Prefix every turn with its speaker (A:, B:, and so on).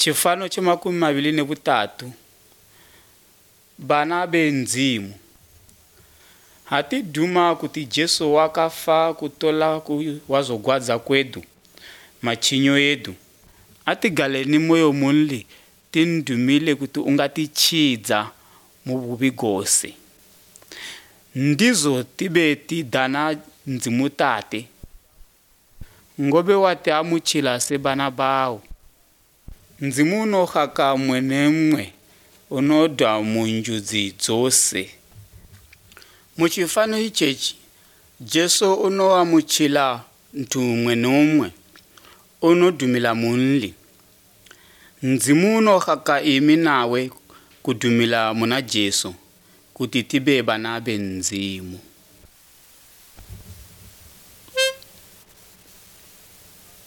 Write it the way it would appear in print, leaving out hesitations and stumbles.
A: Chifano cha 23 bana benzimu hati duma kuti Jesu wakafa kutola wazogwadza kwedu machinyo yedu ati galeni moyo munli tindumile kuti ungatichidza mububi gose ndizo tibeti dana nzimutate ngobe wate amuchila sebana bawo nzimuno haka mwenemwe unoda munjuzi dzose muchifano ichechi Jesu uno amuchila ntu mwenomwe unodumila munli nzimuno haka imi nawe kudumila muna Jesu kuti tibe bana benzimu.